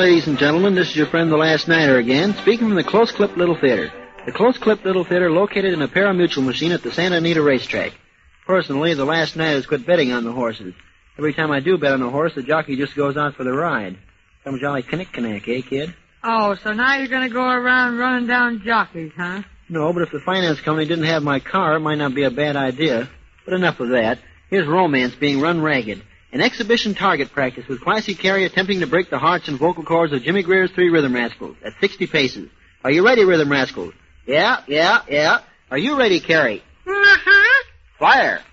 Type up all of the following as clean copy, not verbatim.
ladies and gentlemen. This is your friend, the Last Nighter, again, speaking from the Close Clip Little Theater. The Close Clip Little Theater located in a pari-mutuel machine at the Santa Anita racetrack. Personally, the Last Nighter's quit betting on the horses. Every time I do bet on a horse, the jockey just goes out for the ride. Some jolly knick-knack, eh, kid? Oh, so now you're going to go around running down jockeys, huh? No, but if the finance company didn't have my car, it might not be a bad idea. But enough of that. Here's Romance being run ragged. An exhibition target practice with Classy Carey attempting to break the hearts and vocal cords of Jimmy Greer's 3 Rhythm Rascals at 60 paces. Are you ready, Rhythm Rascals? Yeah. Are you ready, Carey? Uh-huh. Fire!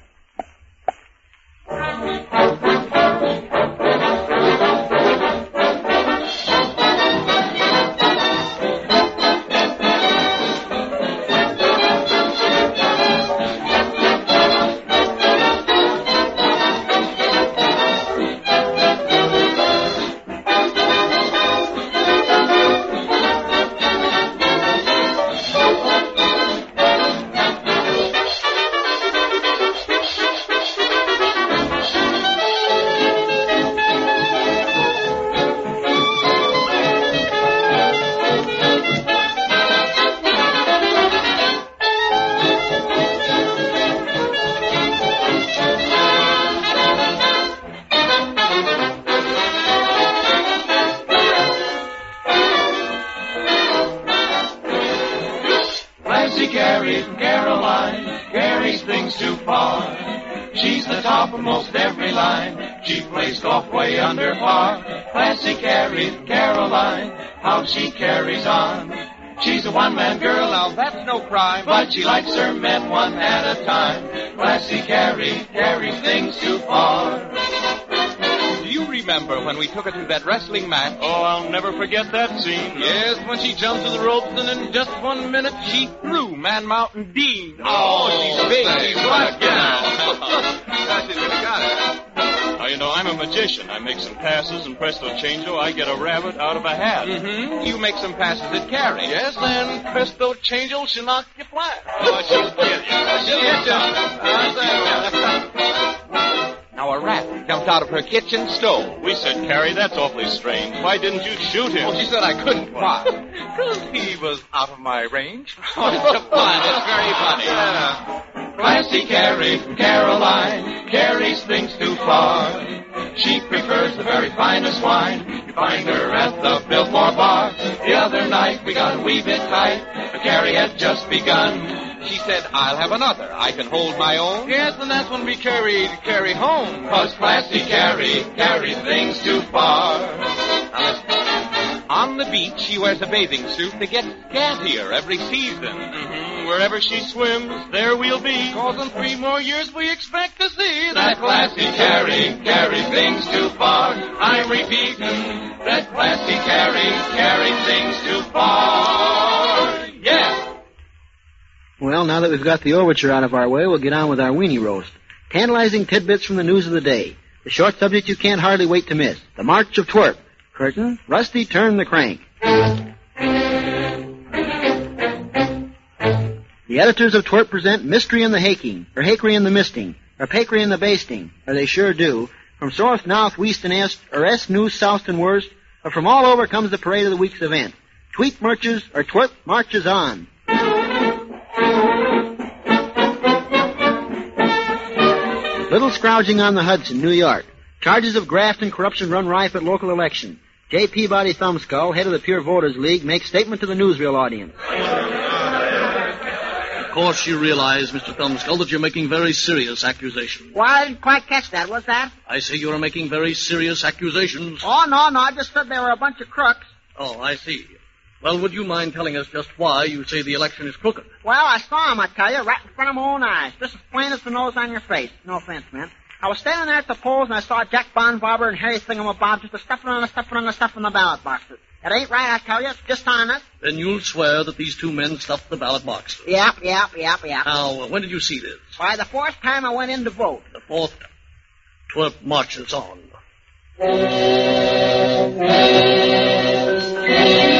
Carey from Caroline carries things too far. She's the top of most every line. She plays golf way under par. Classy Carey from Caroline, how she carries on. She's a one-man girl, now that's no crime, but she likes her men one at a time. Classy Carey carries things too far. Do you remember when we took her to that wrestling match? Oh, I'll never forget that scene. Yes, when she jumped to the ropes and in just 1 minute she threw Man Mountain Dean. Oh, she's big. She's what now? She's really got it. Now, you know, I'm a magician. I make some passes, and presto changeo, I get a rabbit out of a hat. Mm-hmm. You make some passes at Carey. Yes, then presto changeo, she'll knock you flat. Oh, she's kidding. She'll get you. Now a rat jumped out of her kitchen stove. We said, Carey, that's awfully strange. Why didn't you shoot him? Oh, she said I couldn't. Why? Because he was out of my range. Oh, it's fun. It's very funny. Classy Carey from Caroline carries things too far. She prefers the very finest wine. You find her at the Biltmore Bar. The other night we got a wee bit tight, but Carey had just begun. She said, I'll have another. I can hold my own. Yes, and that's when we carry home. 'Cause Classy Carey carries things too far. Now listen. On the beach, she wears a bathing suit that gets scantier every season. Mm-hmm. Wherever she swims, there we'll be. 'Cause in 3 more years we expect to see that Classy Carey carries things too far. I'm repeating that Classy Carey carries things too far. Yeah. Well, now that we've got the overture out of our way, we'll get on with our weenie roast. Tantalizing tidbits from the news of the day. The short subject you can't hardly wait to miss. The March of Twerp. Curtain, Rusty, turn the crank. The editors of Twerp present Mystery in the Haking, or Hakery in the Misting, or Pakery in the Basting, or they sure do. From north, north, west, and est, or est, news, south, and worst, or from all over comes the parade of the week's event. Tweet marches, or Twerp marches on. Little Scrouging on the Hudson, New York. Charges of graft and corruption run rife at local election. J. Peabody Thumbskull, head of the Pure Voters League, makes statement to the newsreel audience. Of course you realize, Mr. Thumbskull, that you're making very serious accusations. Well, I didn't quite catch that. What's that? I say you're making very serious accusations. Oh, no. I just said they were a bunch of crooks. Oh, I see. Well, would you mind telling us just why you say the election is crooked? Well, I saw him, I tell you, right in front of my own eyes. Just as plain as the nose on your face. No offense, man. I was standing there at the polls, and I saw Jack Bonbarber and Harry Thingamabob just stuffing on the ballot boxes. It ain't right, I tell you. It's just honest. Then you'll swear that these 2 men stuffed the ballot boxes. Yep. Now, when did you see this? Why, the 4th time I went in to vote. The 4th? Twerp marches on.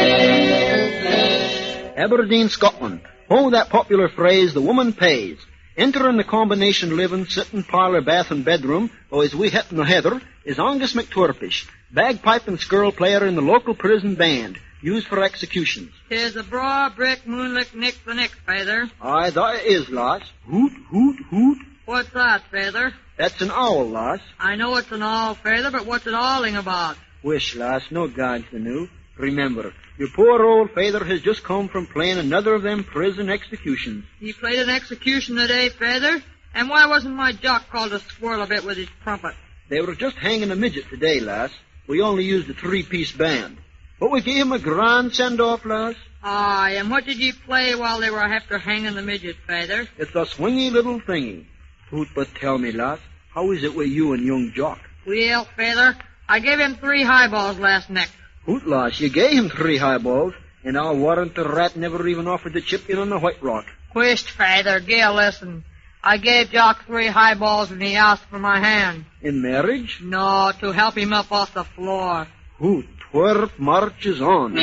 Aberdeen, Scotland. Oh, that popular phrase, the woman pays. Entering the combination living, sitting, parlor, bath, and bedroom, or as we het in the heather, is Angus McTwerpish, bagpipe and skirl player in the local prison band, used for executions. 'Tis a braw brick moonlight nick the nick, Feather. Aye, that is, lass. Hoot, hoot, hoot. What's that, Feather? That's an owl, lass. I know it's an all, Feather, but what's it alling about? Wish, lass, no gods anew. Remember, your poor old father has just come from playing another of them prison executions. He played an execution today, Feather? And why wasn't my jock called to swirl a bit with his trumpet? They were just hanging a midget today, lass. We only used a 3-piece band. But we gave him a grand send-off, lass. Aye, and what did ye play while they were after hanging the midget, Feather? It's a swingy little thingy. Hoot, but tell me, lass, how is it with you and young Jock? Well, Feather, I gave him 3 highballs last night. Hoot, lass, you gave him 3 highballs, and I'll warrant the rat never even offered to chip in on the White Rock. Whisht, Feather, give a listen. I gave Jock 3 highballs and he asked for my hand. In marriage? No, to help him up off the floor. Hoot, twerp marches on.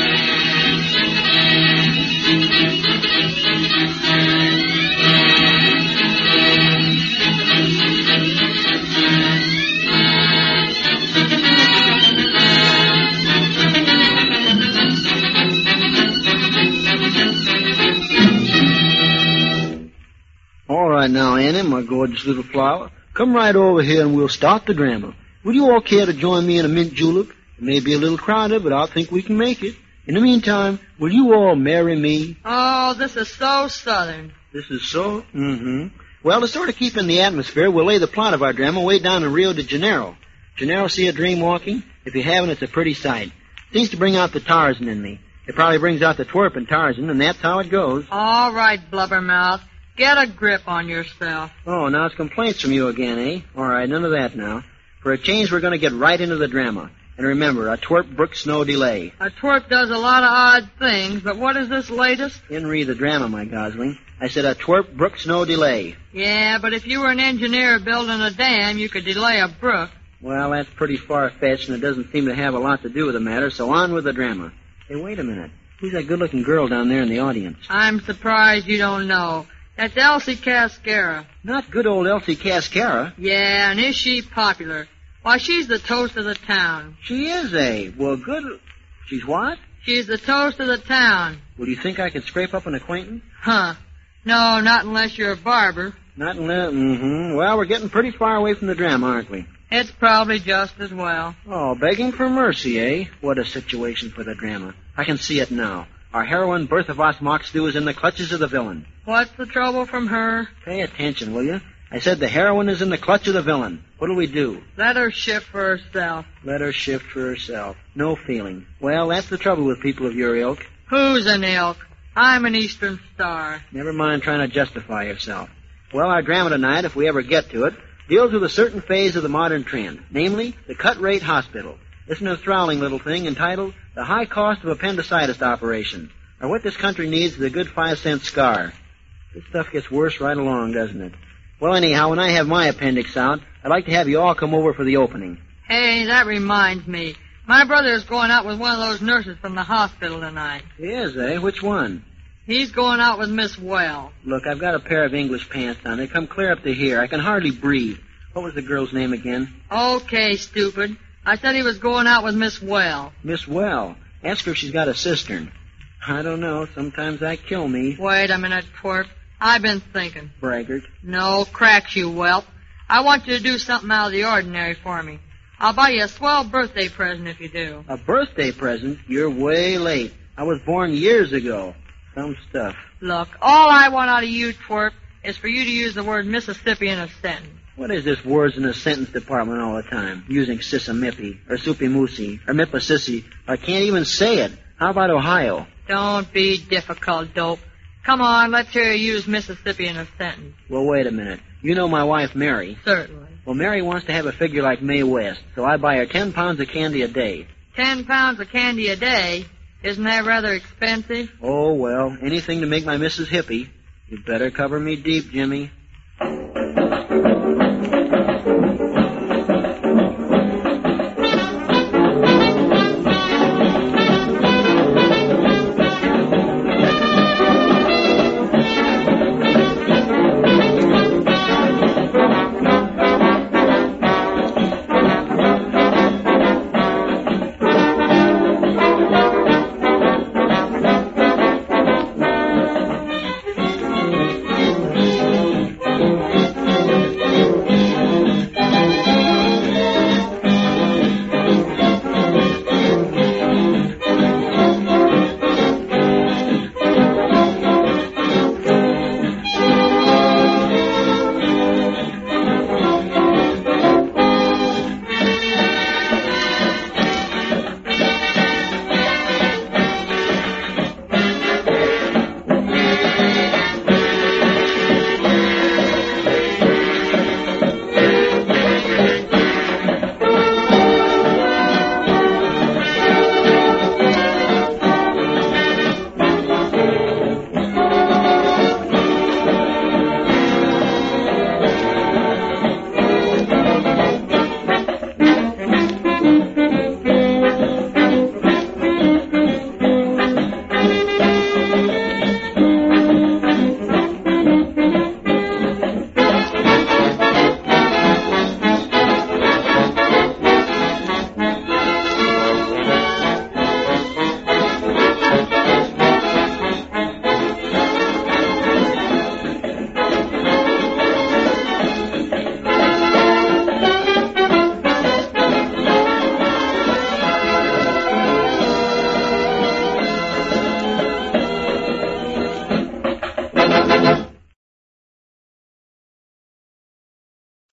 All right now, Annie, my gorgeous little flower. Come right over here and we'll start the drama. Would you all care to join me in a mint julep? It may be a little crowded, but I think we can make it. In the meantime, will you all marry me? Oh, this is so southern. This is so? Mm-hmm. Well, to sort of keep in the atmosphere, we'll lay the plot of our drama way down in Rio de Janeiro. Janeiro, see a dream walking? If you haven't, it's a pretty sight. Seems to bring out the Tarzan in me. It probably brings out the twerp in Tarzan, and that's how it goes. All right, blubbermouth. Get a grip on yourself. Oh, now it's complaints from you again, eh? All right, none of that now. For a change, we're going to get right into the drama. And remember, a twerp brooks no delay. A twerp does a lot of odd things, but what is this latest? Henry the drama, my gosling. I said a twerp brooks no delay. Yeah, but if you were an engineer building a dam, you could delay a brook. Well, that's pretty far-fetched, and it doesn't seem to have a lot to do with the matter, so on with the drama. Hey, wait a minute. Who's that good-looking girl down there in the audience? I'm surprised you don't know. That's Elsie Cascara. Not good old Elsie Cascara. Yeah, and is she popular? Why, she's the toast of the town. She is, eh? Well, good. She's what? She's the toast of the town. Well, do you think I could scrape up an acquaintance? Huh. No, not unless you're a barber. Not unless... Mm-hmm. Well, we're getting pretty far away from the drama, aren't we? It's probably just as well. Oh, begging for mercy, eh? What a situation for the drama. I can see it now. Our heroine, Bertha Voss Moxdew, is in the clutches of the villain. What's the trouble from her? Pay attention, will you? I said the heroine is in the clutch of the villain. What'll we do? Let her shift for herself. Let her shift for herself. No feeling. Well, that's the trouble with people of your ilk. Who's an ilk? I'm an Eastern Star. Never mind trying to justify yourself. Well, our drama tonight, if we ever get to it, deals with a certain phase of the modern trend, namely the cut-rate hospital. It's an enthralling little thing entitled The High Cost of Appendicitis Operations, or what this country needs is a good 5-cent scar. This stuff gets worse right along, doesn't it? Well, anyhow, when I have my appendix out, I'd like to have you all come over for the opening. Hey, that reminds me. My brother's going out with one of those nurses from the hospital tonight. He is, eh? Which one? He's going out with Miss Well. Look, I've got a pair of English pants on. They come clear up to here. I can hardly breathe. What was the girl's name again? Okay, stupid. I said he was going out with Miss Well. Miss Well. Ask her if she's got a cistern. I don't know. Sometimes that kill me. Wait a minute, twerp. I've been thinking. Braggart. No, cracks, you whelp. I want you to do something out of the ordinary for me. I'll buy you a swell birthday present if you do. A birthday present? You're way late. I was born years ago. Some stuff. Look, all I want out of you, twerp, is for you to use the word Mississippi in a sentence. What is this words in a sentence department all the time? Using sissamippy, or soupy-moosey, or mippasissy. I can't even say it. How about Ohio? Don't be difficult, dope. Come on, let's hear you use Mississippi in a sentence. Well, wait a minute. You know my wife, Mary. Certainly. Well, Mary wants to have a figure like Mae West, so I buy her 10 pounds of candy a day. 10 pounds of candy a day? Isn't that rather expensive? Oh, well, anything to make my missus hippie. You better cover me deep, Jimmy.